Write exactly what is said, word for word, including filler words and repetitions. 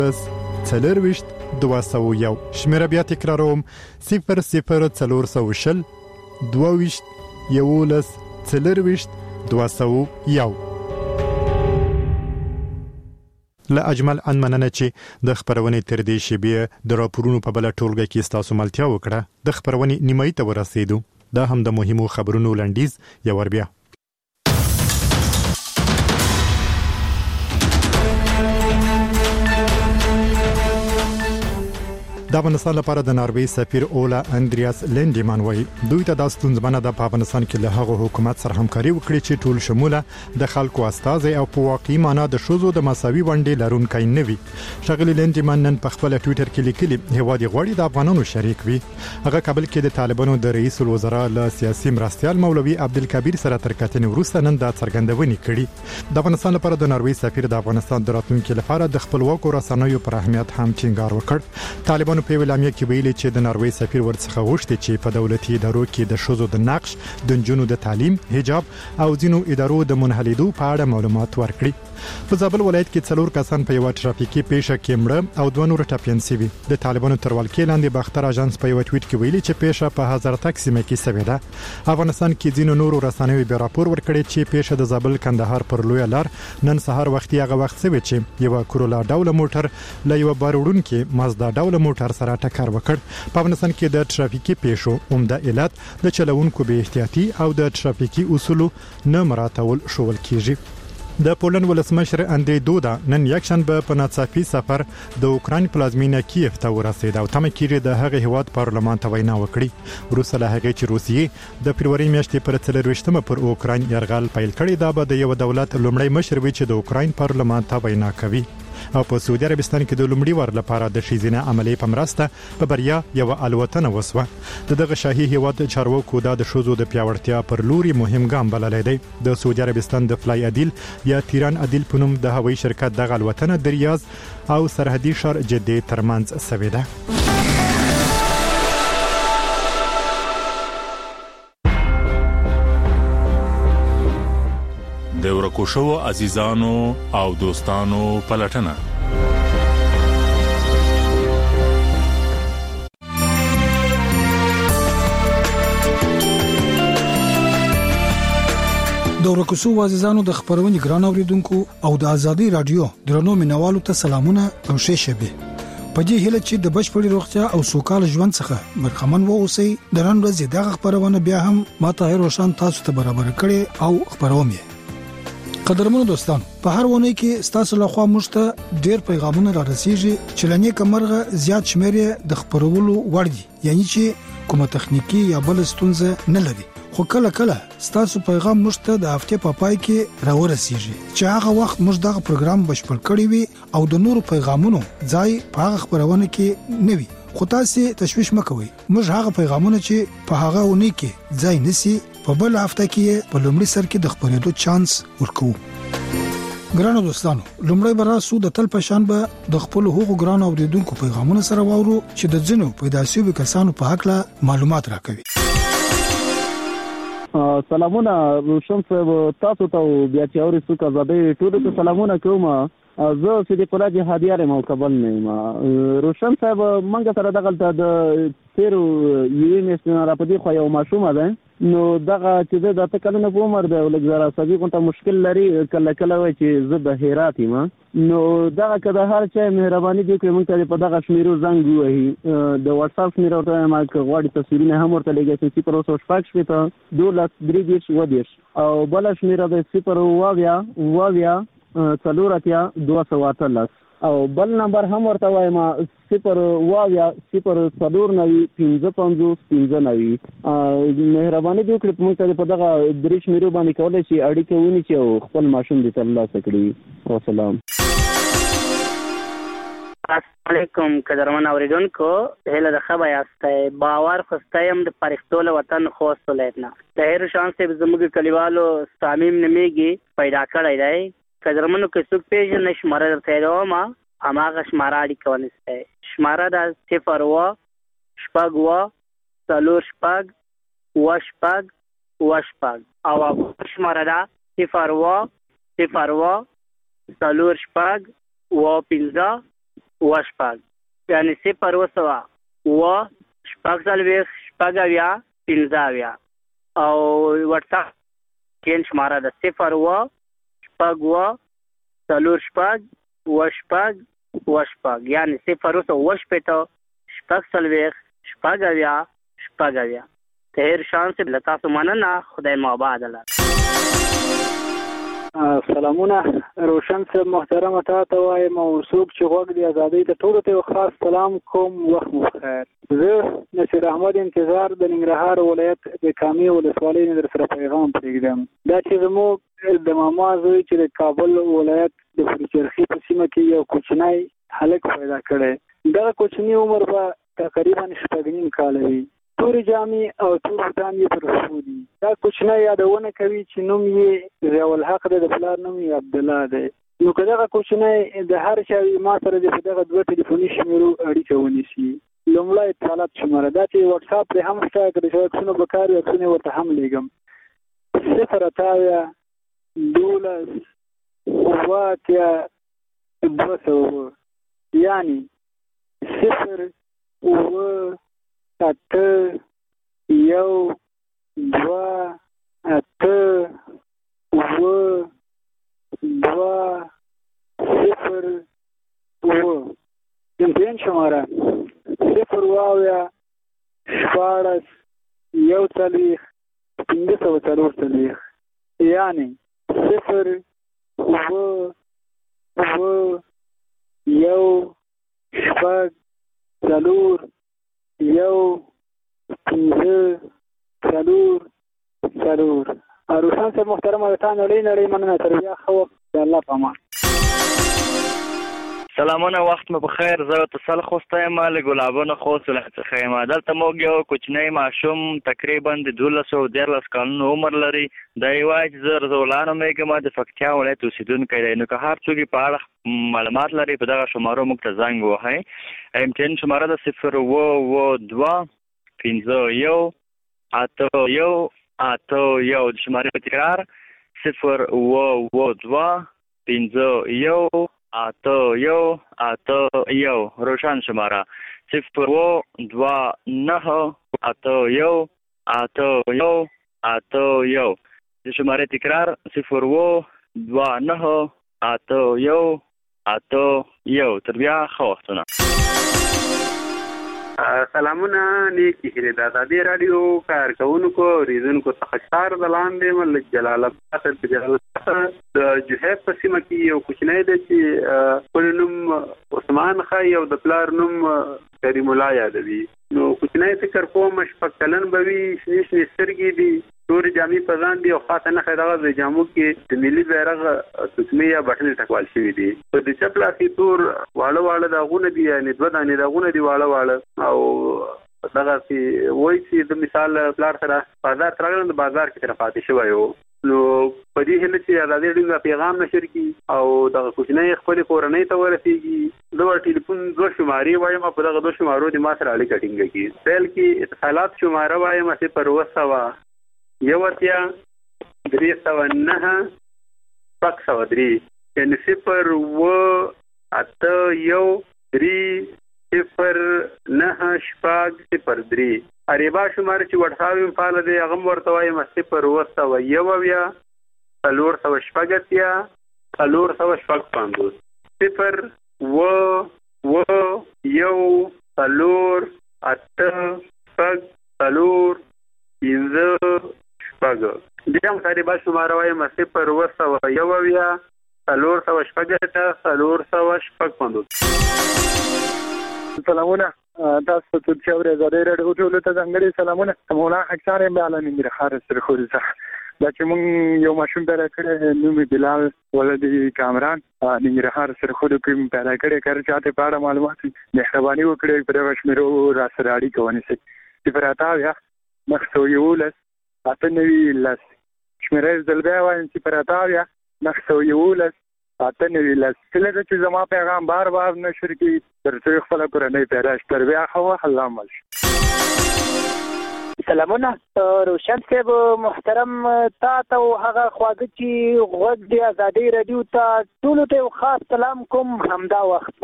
څلرویشت دوه سوه یو. شمیره بیا تکراروم: صفر صفر څلور سوه شل دوه ویشت یولس څلرویشت دوه سوه یو. له اجمل ان مننه چې د خبرونې تر دې شیبې د راپورونو په بل ټولګه کې ستاسو ملتیا وکړه. د خبرونې نیمایي ته ورسېدو. دا هم د مهمو خبرونو لنډیز یو ور بیا. د افغانستان لپاره د ناروې سفیر اولا اندریاس لینډیمان وایي دوی ته د ستونزمنه د افغانستان کې له هغه حکومت سره همکاري وکړي چې ټول شموله د خلکو استازي او په واقعي معنا د شوزو د مساوي ونډې لرونکي نه وي. ښاغلي لینډیمان نن په خپل ټوئیټر کې لیکلي هیواد غواړي د افغانانو شریک وي. هغه کابل کې د طالبانو د رئیس الوزرا له سیاسي مرستيال مولوي عبدالکبیر سره تر کتنې وروسته نن د څرګندونې کړي. د افغانستان لپاره د ناروې سفیر د افغانستان د راتلونکو لپاره د خپلواکو رسنیو پر اهمیت هم ټینګار وکړ. طالبانو په ویلامیا کې ویلي چې د ناروې سفیر ورڅخه غوښتي چې په دولتي ادارو کې د شوزو د نقش، د نجونو د تعلیم، حجاب او ځینو ادارو د منحلیدو په اړه معلومات ورکړي. په زابل ولایت کې څلور کسان په یو ټرافیکي پیښه کې مړه او دوه نور ټپیان شوي. د طالبانو تر ولکې لاندې باختر اژانس په یو ټویټ کې ویلي چې پیښه په هزار تک سیمه کې شوې ده. افغانستان کې ځینو نور رسنیو به راپور ورکړي چې پیښه د زابل کندهار پر لوی لار نن سهار وختي هغه وخت شوې چې یو کورولا ډول موټر له یو باروړونکو مازدا ډول موټر سره ټکر وکړ. په افغانستان کې د ټرافیکي پیښو عمده علت د چلوونکو بې احتیاطي او د ټرافیکي اصولو نه مراعاتول شول کیږي. د پولند ولسمشر اندری دودا نن یکشنبه په ناڅاپي سفر د اوکراین پلازمینه کیف ته ورسید او تمه کیږي د هغه هیواد پارلمان ته وینا وکړي. وروسته له هغه چې روسیې د فبرवरी میاشتې پر څلرویشتمه پر اوکراین یرغل پیل کړی دا به د یو دولت لومړی مشر وي چې د اوکراین پارلمان ته وینا کوي. او په سعودي عربستان کې د لومړي وار لپاره د شیزینه عملی په مرسته په بریا یو الوتنه وسوه. دغه شاهي هیواد چارواکو د شوزو د پیاوړتیا پر لوري مهم ګام بللی دی. د سعودي عربستان د فلای عدیل یا تیران عدیل په نوم د هوایي شرکت دغه الوتنه د ریاض او سرحدي ښار جده ترمنځ شوې ده. د ورکو شو عزیزانو او دوستانو پلټنه. د ورکو شو عزیزانو د خبرونې ګران اوریدونکو او د ازادي رادیو درنو مینوالو ته سلامونه او ښه شبه. په دې هیله چې د بشپړي روغتیا او سوکاله ژوند څخه برخمن وو اوسئ. د نن ورځې دغه خبرونه بیا هم ماته روشن تاسو ته برابر کړي او خبروم یې. قدرمنو دوستان، په هر ونه کې ستاسو لخوا موږ ته ډېر پیغامونه را رسیږي چې لنی کمرغه زیات شمیر د خبرولو وړ دي، یعنی چې کومه تخنیکی یا بل ستونزه نه لري. خو کله کله ستاسو پیغام موږ ته د هفته په پای کې را ورسیږي چې هغه وخت موږ دغه پروګرام بشپړ کړی وي او د نورو پیغامونو ځای په هغه خبرونه کې نه وي. خو تاسو تشویش مکوئ، موږ هغه پیغامونه چې په هغه ونه کې ځای نسی په بل هفته کې په لومړي سر کې د خبرېدو چانس ورکوو. ګرانو دوستانو، لومړی به راسو د تل پشان به د خپل حقوقو ګرانو اوریدونکو پیغامونه سره واورو چې د ځینو پیدا شوي کسانو په حق له معلومات راکوي. سلامونه روشن صاحب، تاسو ته بیا چې اوري څوک آزادۍ ټول ته سلامونه کوم. زه صدیق الله جهادیار یم او کابل نه یم. روشن صاحب، منګه سره دغه د تیرو یوې میاشتې نه راپدې خو یو ماشومه ده، نو دغه چې د اته کلونو په عمر ده، لږ زره عصبي غونته مشکل لري. کله کله وایي چې زه د هرات یم، نو دغه که د هر چا مهرباني دې کړي موږ ته په دغه شمیرو زنګ ووهي. د واتساپ شمېره ورته وایم، که غواړي تصویرونه هم ورته لېږئ. صفر اوه شپږ شپېته دولس درې دېرش اووه دېرش او بله شمېره د صفر اووه اویا اووه اویا څلور اتیا دوه سوه اتلس او بل نمبر هم ورته وایم صفر اووه اویا صفر څلور نوي پنځه پنځوس پنځه نوي. مهرباني دې وکړي موږ ته په دغه درې شمېرو باندې کولی شي اړیکه ونیسي او خپل ماشوم دې ترلاسه کړي. وسلام. السلام علیکم قدرمن اوریدونکو، هله د خبر یاستئ. باور خوستایم د پرختو له وطن خوست ولایتنا د هر شان سے زموږ کلیوالو صامیم نمیږي پیدا کړی دی. قدرمنو که څوک پیژنې شماره درته یادوم، هماغه شماره اړیکه ونیسئ. شماره ده صفر اوه شپږ اوه څلور شپږ اووه شپږ اووه شپږ او شماره ده صفر اوه صفر اوه څلور شپږ اووه پنځه اوه شپږ یعنې صفر اوه سوه اوه شپږ څلوېښت شپږ اویا پنځه اویا او وټساپ چین شماره ده صفر اوه شپږ اوه څلور شپږ اوه شپږ اوه شپږ یعنې صفر اوه سوه اوه شپېته شپږ څلوېښت شپږ اویا شپږ اویا. طاهر شاه صاحب له تاسو مننه. خدای مو آباد الله. سلامونه روشن صاحب محترمه تا ته وایم او څوک چې غوږ دی ازادۍ ته ټولو ته یو خاص سلام کوم. وخت مو بخیر. زه نصیر احمد انتظار د ننګرهار ولایت د کامې ولسوالۍ نه در سره پیغام پرېږدم. دا چې زموږ د ماما زوی چې د کابل ولایت د پورچرخي په سیمه کې یو کوچنی هلک پیدا کړی. دغه کوچني عمر به تقریبا شپږ نیم کاله وي. تورې جامې او تور بوټان یې پر پښو دي. دا کوچنی یادونه کوي چې نوم یې ضیاءالحق دی، د پلار نوم یې عبدالله دی. نو که دغه کوچنی د هر چا ما سره د دغه دوه ټلیفوني شمیرو اړیکه ونیسي. لومړی اتصالات شماره دا چې وټساپ پرې هم شته، که د چا عکسونه به کار وي عکسونه یې ورته هم لېږم. صفر اته اویا دولس اوه اتیا دوه سوه یعنې صفر اوه اته یو دوه اته اوه دوه صفر اوه. امتحان شماره صفر اوه اویا شپاړس یو څلوېښت پنځه سوه څلور څلوېښت یعنې صفر اوه اوه یو شپږ څلور یو پنځه څلور څلور. روشن صاحب محترمه د تا نړۍ نړۍ مننه. تر بیا ښه وخت. د الله په امان. سلامونه، وخت مو بخیر. زه اتصال خوسته یم له ګلابونو خوست ولایت څخه یم. دلته موږ یو کوچنی ماشوم تقریبا د دولسو دیارلس کلونو عمر لري. دی وایي چې زه رضا الله نومیږم، د پکتیا ولایت اوسېدونکی دی. نو که هر څوک په اړه معلومات لري په دغه شمارو موږ ته زنګ ووهئ. امتحان شماره ده صفر اوه اوه دوه پنځه یو اته یو اته یو. د شمارې په تکرار صفر اوه اوه دوه پنځه یو اته یو اته یو. روشن شماره صفر اوه دوه نهه اته یو اته یو اته یو. د شمارې تکرار صفر اوه دوه نهه اته یو اته یو. تر بیا ښه وختونه. سلامونه، نیکی هیلې د ازادي راډیو کارکوونکو اوریدونکو څخه چار د لاندې ملک جلال آباد په جلال آباد د جوهیب په سیمه کې یو کوچنی دی چې خپل نوم عثمان ښایي او د پلار نوم کریم الله یادوي. نو کوچنی فکر کوم شپږ کلن به وي، شنې شنې سترګې دي، تورې جامې په ځان دي او خاصه نښه دغه د جامو کې د ملي بیرغ سوچمې یا بټنې ټکوال شوي دي. په د چپ لاس کې تور واړه واړه داغونه دي، یعنې دوه دانې داغونه دي واړه واړه. او دغسې وایي چې د مثال پلار سره بازار ته راغلم، د بازار کې ترې پاتې شوی و. نو په دې هیله چې ازادي راډیو دا پیغام نشر کړي او دغه کوچنی خپلې کورنۍ ته ورسېږي. زه ور ټلیفون دوه شمارې وایم او په دغه دوه شمارو دې ما سره اړیکه ټینګه کړي. پیل کې اتصالات شماره وایم صفر اوه سوه یو اتیا درې سوه نهه شپږ سوه درې یعنې صفر اوه اته یو درې صفر نهه شپږ صفر درې. اریبا شماره چې وټساپ یې فعاله دی هغه هم ورته وایم صفر اوه سوه یو اویا څلور سوه شپږ اتیا څلور سوه شپږ پنځوس صفر اوه اوه یو څلور اته شپږ څلور پنځه شپږ. بیا هم اریبا شماره وایم صفر اوه سوه یو اویا څلور سوه شپږ اتیا څلور سوه شپږ پنځوس. سلامونه، تاسو ته چې اورئ ازادي راډیو ټولو ته ځانګړي سلامونه. مولانا حقسار یم د ننګرهار سرخوري څخه. دا چې موږ یو ماشوم پیدا کړی نوم یې بلال ولدي کامران ننګرهار سرخوري کې پیدا کړی. که چاته په اړه معلومات مهرباني وکړئ په دغه شمېرو را سره اړیکه ونیسئ. صفر اته اویا نهه سوه یولس اته نوي لس. شمېره یې ځل بیا وایم صفر اته اویا نهه سوه یولس اته نوي لس. کله چې زما پیغام بار بار نشر کړي تر څو خپله کورنۍ پیدا شي. تر بیا ښه وخت. الله مل شي. سلامونه روشن صاحب محترم، تا ته هغه خواږه چې غوږ دی ازادي راډیو ته ټولو ته یو خاص سلام کوم. همدا وخت